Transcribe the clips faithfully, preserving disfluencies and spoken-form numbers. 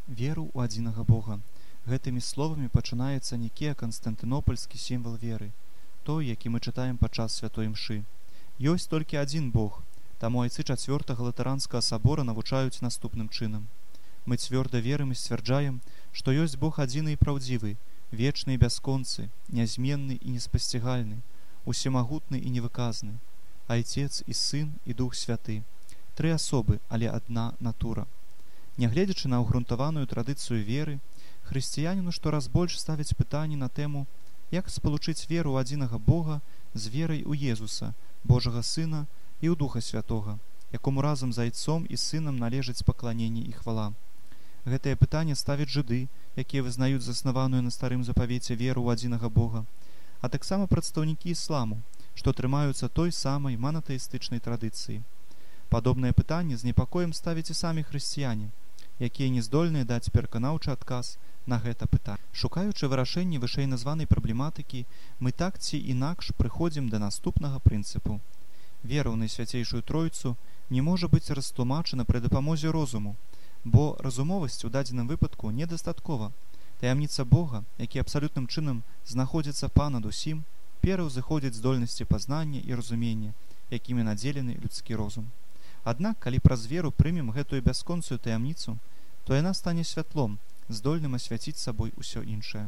веру ў адзінага Бога. Гэтымі словамі пачынаецца Нікея, канстантынопольскі сімвал веры, той, які мы чытаем падчас святой імшы. Ёсць толькі адзін Бог, таму айцы чацвёртага латаранскага сабора навучаюць наступным чынам. Мы цвёрда верым і сцвярджаем, што ёсць Бог адзіны і праўдзівы, вечны і бясконцы, нязменны і неспасцігальны, усемагутны і невыказны, Айцец і Сын і Дух Святы. Тры асобы, але адна натура. Нягледзячы на ўгрунтаваную традыцыю веры, хрысціяніну штораз больш ставяць пытанні на тэму, як спалучыць веру ў адзінага Бога з верай у Езуса, Божага Сына і ў Духа Святога, якому разам з Айцом і Сынам належыць пакланенне і хвала. Гэтае пытанне ставяць жыды, якія вызнаюць заснаваную на старым запавеце веру ў адзінага Бога, а таксама прадстаўнікі ісламу, што трымаюцца той самай манатэістычнай традыцыі. Падобнае пытанне з непакоем ставяць і самі хрысціяне, якія не здольныя даць пераканаўчы адказ на гэта пытанне. Шукаючы вырашэнне вышэйназванай праблематыкі, мы так ці інакш прыходзім да наступнага прынцыпу. Вера ў Найсвяцейшую Тройцу не можа быць растлумачана пры дапамозе розуму, бо разумовасць у дадзеным выпадку недастаткова. Таямніца Бога, які абсалютным чынам знаходзіцца па-над усім, пераўзыходзіць здольнасці пазнання і разумення, якімі надзелены людскі розум. Аднак, калі праз веру прымем гэтую бясконцую таямніцу, то яна стане святлом, здольным асвяціць сабой усё іншае.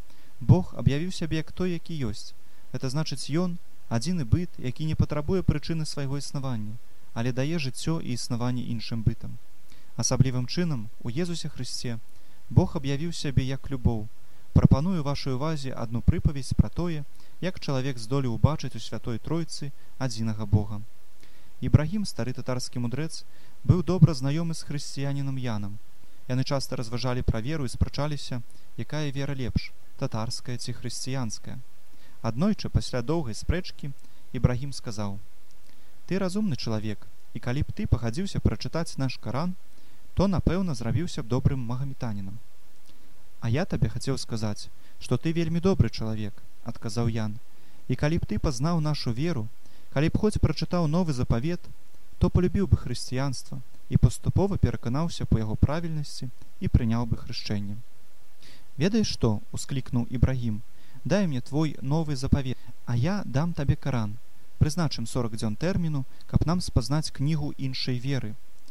Бог аб'явіў сябе як той, які ёсць. Гэта значыць, ён адзіны быт, які не патрабуе прычыны свайго існавання, але дае жыццё і існаванне іншым бытам. Асаблівым чынам, у Езусе Хрысце Бог аб'явіў сябе як любоў. Прапаную вашай увазе адну прыпавесць пра тое, як чалавек здолеў убачыць у Святой Тройцы адзінага Бога. Ібрагім, стары татарскі мудрэц, быў добра знаёмы з хрысціянінам Янам. Яны часта разважалі пра веру і спрачаліся, якая вера лепш, татарская ці хрысціянская. Аднойчы, пасля доўгай спрэчкі, Ібрагім сказаў: «Ты разумны чалавек, і калі б ты пагадзіўся прачытаць наш Каран, то, напэўна, зрабіўся б добрым магамітанінам». «А я табе хацеў сказаць, што ты вельмі добры чалавек», — адказаў Ян. «І калі б ты пазнаў нашу веру, калі б хоць прачытаў новы запавет, то полюбіў бы хрысціянства і паступова пераканаўся па яго правільнасці і прыняў бы хрышчэнне». «Ведаеш што?» — усклікнуў Ібрагім. «Дай мне твой новы запавет, а я дам табе Каран. Прызначым сорак дзён тэрміну, каб нам спазнаць кнігу іншай веры.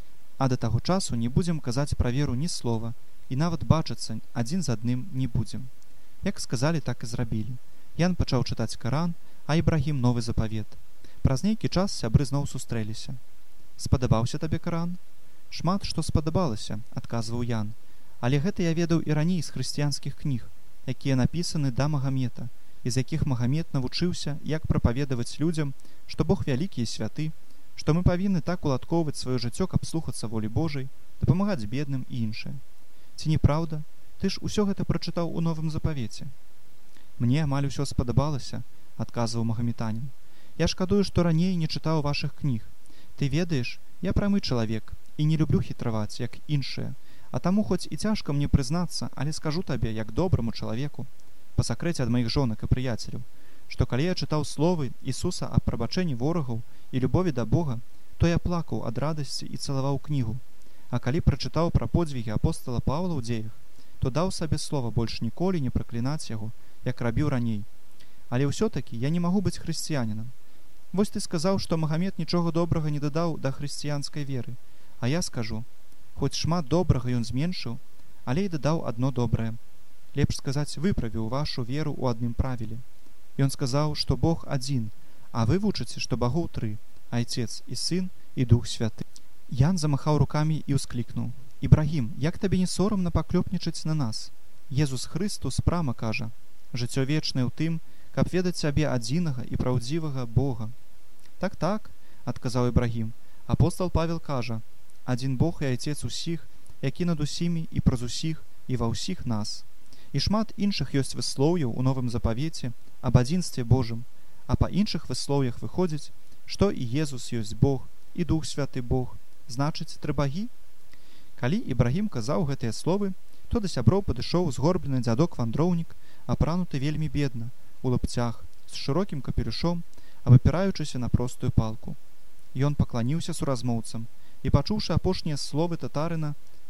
А да таго часу не будзем казаць пра веру ні слова, і нават бачыцца адзін з адным не будзем». Як сказалі, так і зрабілі. Ян пачаў чытаць Каран, а Ібрагім новы запавет. Праз нейкі час сябры зноў сустрэліся. «Спадабаўся табе Каран?» «Шмат што спадабалася», — адказваў Ян. «Але гэта я ведаў і раней з хрысціянскіх кніг, якія напісаны да Магамета, і з якіх Магамет навучыўся, як прапаведаваць людзям, што Бог вялікі і святы, што мы павінны так уладкоўваць сваё жыццё, каб слухацца волі Божай, дапамагаць бедным і іншае. Ці не праўда? Ты ж усё гэта прачытаў у новым запавеце». «Мне амаль усё спадабалася», — адказваў магаметанін. «Я шкадую, што раней не чытаў вашых кніг. Ты ведаеш, я прамы чалавек і не люблю хітраваць, як іншыя, а таму хоць і цяжка мне прызнацца, але скажу табе, як добраму чалавеку, па сакрэце ад маіх жонак і прыяцеляў, што калі я чытаў словы Ісуса аб прабачэнні ворагаў і любові да Бога, то я плакаў ад радасці і цалаваў кнігу. А калі прачытаў пра подзвігі апостала Паўла ў дзеях, то даў сабе слова больш ніколі не праклінаць яго, як рабіў раней. Але ўсё-такі я не магу быць хрысціянінам. Вось ты сказаў, што Магамет нічога добрага не дадаў да хрысціянскай веры, а я скажу, хоць шмат добрага ён зменшыў, але і дадаў адно добрае. Лепш сказаць, выправіў вашу веру ў адным правіле. Ён сказаў, што Бог адзін, а вы вучыце, што багоў тры, Айцец і Сын і Дух Святы». Ян замахаў рукамі і ўсклікнуў: «Ібрагім, як табе не сорамна паклёпнічаць на нас? Езус Хрыстус прама кажа: жыццё вечнае ў тым, каб ведаць сябе адзінага і праўдзівага Бога». «Так, так», — адказаў Ібрагім. «Апостал Павел кажа: адзін Бог і Айцец усіх, які над усімі і праз усіх і ва ўсіх нас». І шмат іншых ёсць выслоўяў у новым запавеце аб адзінстве Божым, а па іншых выслоўях выходзіць, што і Езус ёсць Бог, і Дух Святы Бог, значыць, тры багі. Калі Ібрагім казаў гэтыя словы, то да сяброў падышоў згорблены дзядок-вандроўнік, апрануты вельмі бедна, у лапцях, з шырокім капелюшом, абапіраючыся на простую палку. Ён пакланіўся суразмоўцам і, пачуўшы апошнія словы татарына,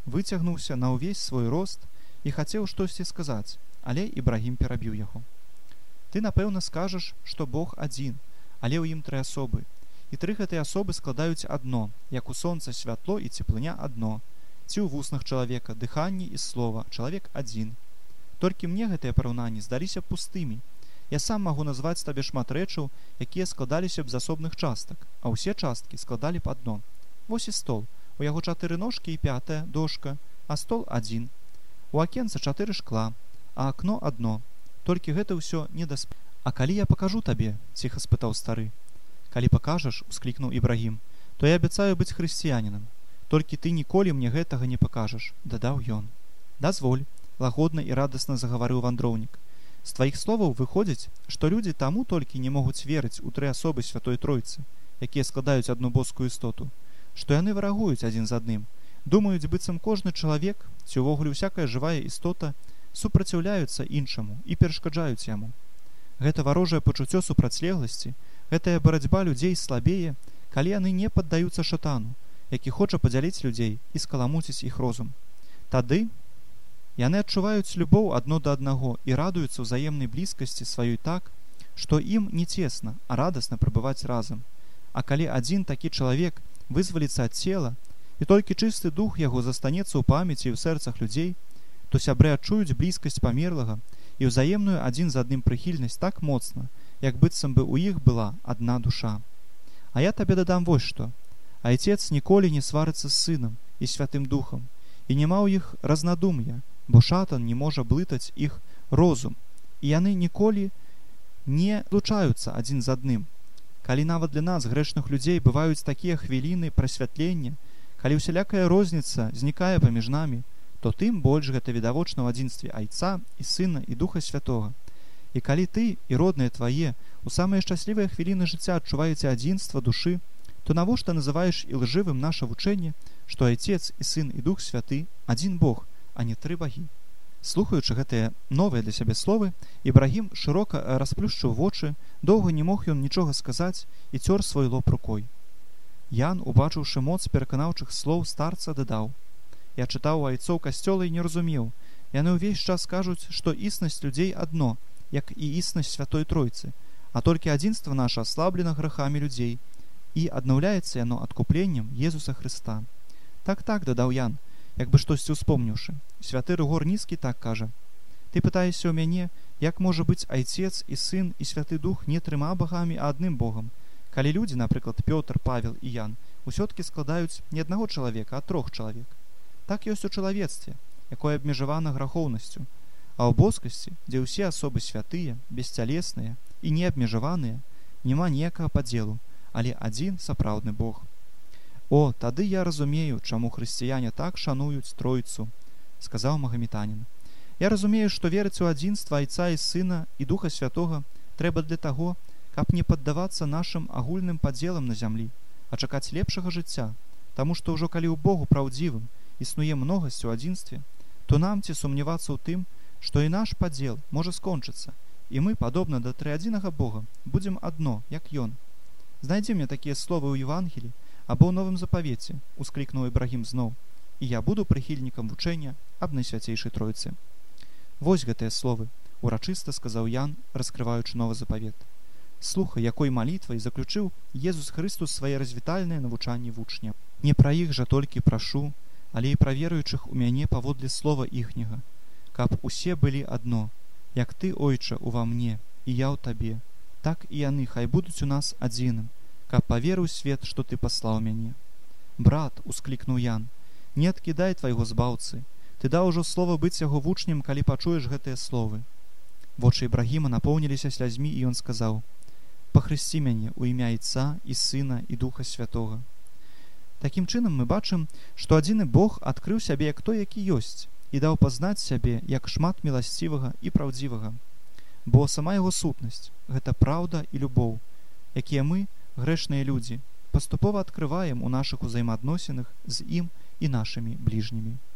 выцягнуўся на ўвесь свой рост і хацеў штосьці сказаць, але Ібрагім перабіў яго. Ты, напэўна, скажаш, што Бог адзін, але ў ім тры асобы. І тры гэтыя асобы складаюць адно, як у сонца святло і цеплыня адно. Ці ў вуснах чалавека дыханне і слова, чалавек адзін. Толькі мне гэтыя параўнанні здаліся пустымі. Я сам магу назваць табе шмат рэчаў, якія складаліся б з асобных частак, а ўсе часткі складалі б адно. Вось і стол. У яго чатыры ножкі і пятая дошка, а стол адзін. У акенца чатыры шкла, а акно адно. Толькі гэта ўсё не дасп... А калі я пакажу табе, ціха спытаў стары. Калі пакажаш, усклікнуў Ібрагім, то я абяцаю быць хрысціянінам. Толькі ты ніколі мне гэтага не пакажаш, дадаў ён. Дазволь, лагодна і радасна загаварыў вандроўнік. З тваіх словаў выходзіць, што людзі таму толькі не могуць верыць у тры асобы Святой Тройцы, якія складаюць адну боскую істоту, што яны варагуюць адзін з адным, думаюць, быццам кожны чалавек ці ўвогуле ўсякая жывая істота супраціўляюцца іншаму і перашкаджаюць яму. Гэта варожае пачуццё супрацьлегласці, гэтая барацьба людзей слабее, калі яны не паддаюцца шатану, які хоча падзяліць людзей і скаламуціць іх розум. Тады яны адчуваюць любоў адно да аднаго і радуюцца ўзаемнай блізкасці сваёй так, што ім не цесна, а радасна прабываць разам. А калі адзін такі чалавек вызваліцца ад цела, і толькі чысты дух яго застанецца ў памяці і ў сэрцах людзей, то сябры адчуюць блізкасць памерлага і ўзаемную адзін з адным прыхільнасць так моцна, як быццам бы ў іх была адна душа. А я табе дадам вось што. Айцец ніколі не сварыцца з сынам і святым духам, і няма ў іх разнадум'я, бо шатан не можа блытаць іх розум, і яны ніколі не злучаюцца адзін з адным. Калі нават для нас, грэшных людзей, бываюць такія хвіліны прасвятлення, калі ўсялякая розніца знікае паміж намі, то тым больш гэта відавочна ў адзінстве Айца і Сына і Духа Святога. І калі ты і родныя твае у самыя шчаслівыя хвіліны жыцця адчуваеце адзінства душы, то навошта называеш і лжывым наша вучэнне, што Айцец і Сын і Дух Святы адзін Бог, а не тры багі. Слухаючы гэтыя новыя для сябе словы, Ібрагім шырока расплюшчыў вочы, доўга не мог ён нічога сказаць і цёр свой лоб рукой. Ян, убачыўшы моц пераканаўчых слоў старца, дадаў: Я чытаў у айцоў касцёла і не разумеў. Яны ўвесь час кажуць, што існасць людзей адно, як і існасць Святой Тройцы, а толькі адзінства наша аслаблена грахамі людзей, і аднаўляецца яно адкупленнем Езуса Хрыста. Так-так, дадаў Ян, як бы штосьці успомніўшы. Святы Рыгор Нізкі так кажа: Ты пытаешся ў мяне, як можа быць Айцец і Сын і Святы Дух не трыма багамі, а адным Богам, калі людзі, напрыклад, Пётр, Павел і Ян, усё-ткі складаюць не аднаго чалавека, а трох чалавек. Так ёсць у чалавецтве, якое абмежавана грахоўнасцю, а ў боскасці, дзе ўсе асобы святыя, бесцялесныя і неабмежаваныя, няма ніякага падзелу, але адзін сапраўдны Бог. О, тады я разумею, чаму хрысціяне так шануюць Тройцу, сказаў магамітанін. Я разумею, што верыць у адзінства Айца і Сына і Духа Святога трэба для таго, каб не паддавацца нашым агульным падзелам на зямлі, а чакаць лепшага жыцця, таму што ўжо калі ў Богу праўдзівым існуе многасць у адзінстве, то нам ці сумнявацца ў тым, што і наш падзел можа скончыцца, і мы, падобна да трыадзінага Бога, будзем адно, як Ён. Знайдзі мне такія словы ў Евангелі або ў Новым Запавеце, усклікнуў Ібрагім зноў, і я буду прыхільнікам вучэння аб Найсвяцейшай Тройцы. Вось гэтыя словы, урачыста сказаў Ян, раскрываючы Новы Запавет. Слухай, якой малітвай заключыў Езус Хрыстус свае развітальныя навучанні вучня. Не пра іх жа толькі прашу, але і пра веруючых у мяне паводле слова іхняга, каб усе былі адно, як ты, Ойча, ува мне, і я ў табе, так і яны хай будуць у нас адзіным, каб паверыў свет, што ты паслаў мяне. Брат, усклікнуў Ян, не адкідай твайго збаўцы, ты даў ужо слова быць яго вучнем, калі пачуеш гэтыя словы. Вочы Ібрагіма напоўніліся слязьмі, і ён сказаў: Пахрысці мяне ў імя Айца і Сына і Духа Святога. Такім чынам мы бачым, што адзіны Бог адкрыў сябе як той, які ёсць, і даў пазнаць сябе як шмат міласцівага і праўдзівага. Бо сама яго сутнасць — гэта праўда і любоў, якія мы, грэшныя людзі, паступова адкрываем у нашых узаемаадносінах з ім і нашымі бліжнімі.